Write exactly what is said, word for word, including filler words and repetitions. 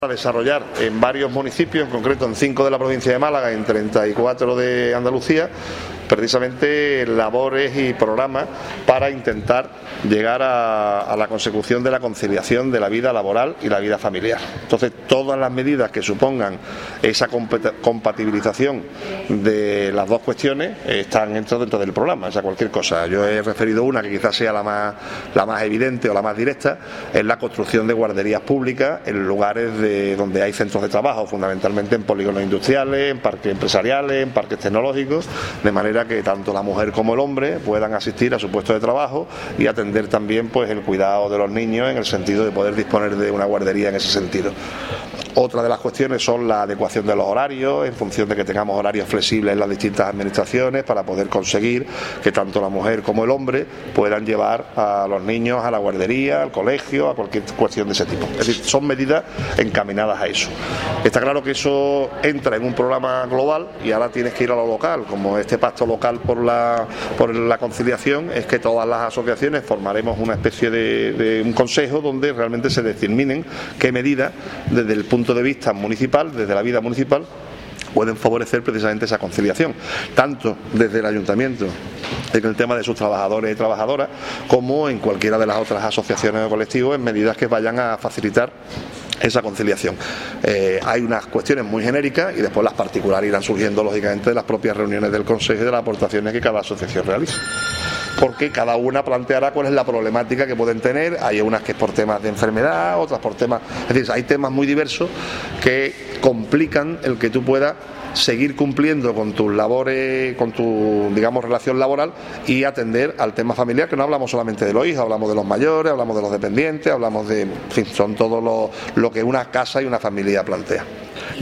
A desarrollar en varios municipios, en concreto en cinco de la provincia de Málaga y en treinta y cuatro de Andalucía, precisamente labores y programas para intentar llegar a, a la consecución de la conciliación de la vida laboral y la vida familiar. Entonces, todas las medidas que supongan esa compatibilización de las dos cuestiones están dentro, dentro del programa, o sea, cualquier cosa. Yo he referido una que quizás sea la más, la más evidente o la más directa, es la construcción de guarderías públicas en lugares de, donde hay centros de trabajo, fundamentalmente en polígonos industriales, en parques empresariales, en parques tecnológicos, de manera que tanto la mujer como el hombre puedan asistir a su puesto de trabajo y atender también pues el cuidado de los niños en el sentido de poder disponer de una guardería en ese sentido. Otra de las cuestiones son la adecuación de los horarios, en función de que tengamos horarios flexibles en las distintas administraciones para poder conseguir que tanto la mujer como el hombre puedan llevar a los niños a la guardería, al colegio, a cualquier cuestión de ese tipo. Es decir, son medidas encaminadas a eso. Está claro que eso entra en un programa global y ahora tienes que ir a lo local, como este pacto local por la, por la conciliación, es que todas las asociaciones formaremos una especie de, de un consejo donde realmente se determinen qué medidas desde el punto de vista municipal, desde la vida municipal, pueden favorecer precisamente esa conciliación, tanto desde el ayuntamiento en el tema de sus trabajadores y trabajadoras, como en cualquiera de las otras asociaciones o colectivos, en medidas que vayan a facilitar esa conciliación. Eh, hay unas cuestiones muy genéricas y después las particulares irán surgiendo lógicamente de las propias reuniones del Consejo y de las aportaciones que cada asociación realice, porque cada una planteará cuál es la problemática que pueden tener. Hay unas que es por temas de enfermedad, otras por temas, es decir, hay temas muy diversos que complican el que tú puedas seguir cumpliendo con tus labores, con tu, digamos, relación laboral y atender al tema familiar, que no hablamos solamente de los hijos, hablamos de los mayores, hablamos de los dependientes, hablamos de, en fin, son todo lo, lo que una casa y una familia plantea.